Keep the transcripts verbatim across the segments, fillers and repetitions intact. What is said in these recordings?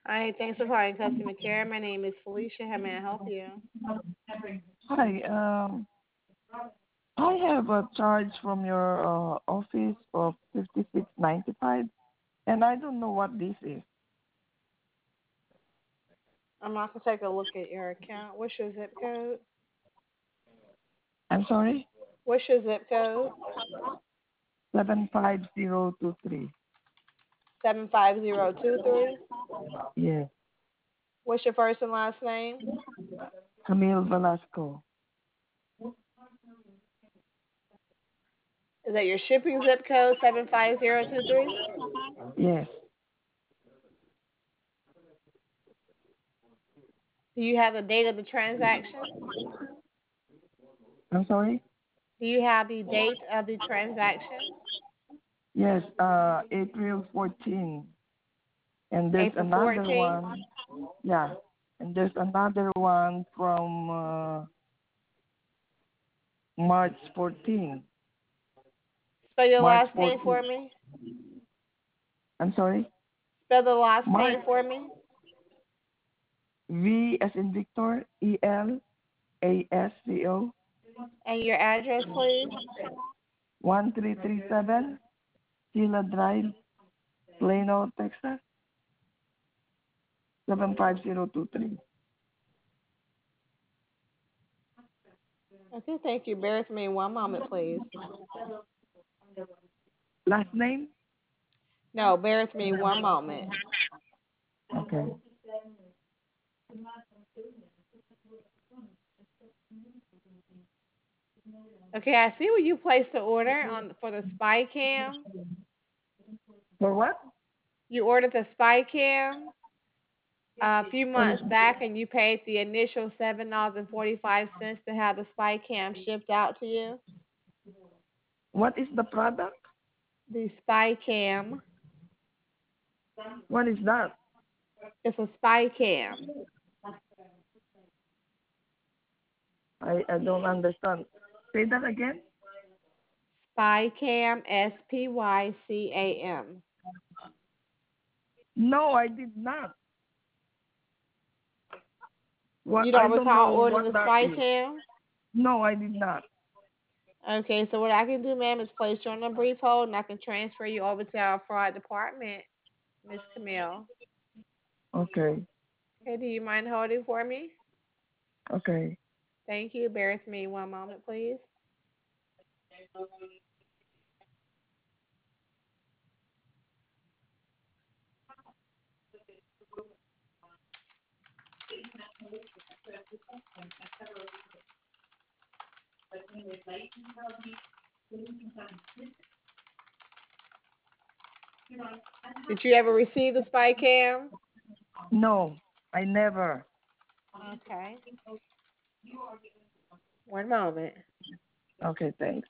Hi, thanks for calling customer care. My name is Felicia. How may I help you? Hi, um, I have a charge from your uh, office of fifty six ninety five, and I don't know what this is. I'm not gonna take a look at your account. What's your zip code? I'm sorry, What's your zip code? seven five zero two three. Seven five zero two three. Yes, What's your first and last name? Camille Velasco. Is that your shipping zip code? Seven five zero two three. Yes, Do you have the date of the transaction? I'm sorry. Do you have the date of the transaction? Yes, uh, April fourteenth, and there's April another fourteenth. one. Yeah, and there's another one from uh, March fourteenth. Spell your March last name for fourteenth. me. I'm sorry. Spell the last March name for me. V as in Victor, E L A S C O, And your address, please. one three three seven Sheila Drive, Plano, Texas, seven five zero two three. Okay, thank you. Bear with me one moment, please. Last name? No, bear with me one moment. Okay. Okay, I see where you placed the order on for the spy cam. For what? You ordered the spy cam uh, a few What is months back, and you paid the initial seven dollars and forty five cents to have the spy cam shipped out to you. what is the product? The spy cam. What is that? It's a spy cam. I, I don't understand. Say that again? Spy cam. S P Y C A M. No, I did not. What You I don't don't recall know ordering what the that spy is. cam? No, I did not. Okay, so what I can do, ma'am, is place you on a brief hold, and I can transfer you over to our fraud department, Miss Camille. Okay. Okay, do you mind holding for me? Okay. Thank you. Bear with me one moment, please. Did you ever receive the spy cam? No, I never. Okay. One moment. Okay, thanks.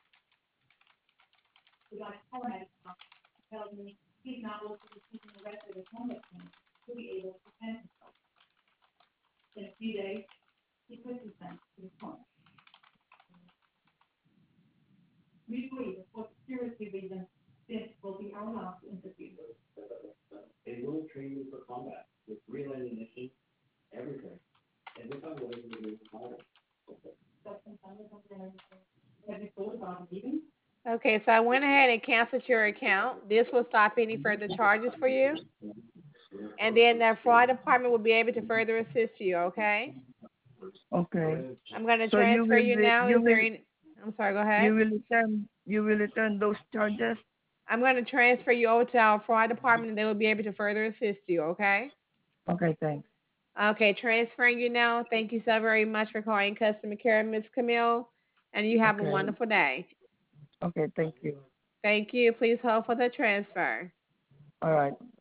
Okay, so I went ahead and canceled your account. This will stop any further charges for you. And then the fraud department will be able to further assist you, okay? Okay. I'm going to So you transfer will you re- now. you Is there will any? I'm sorry, go ahead. you will return you will return those charges? I'm going to transfer you over to our fraud department and they will be able to further assist you, okay? Okay, thanks. Okay, transferring you now. Thank you so very much for calling customer care, Miss Camille. And you have a Okay. wonderful day. Okay, thank you. Thank you. Please hold for the transfer. All right.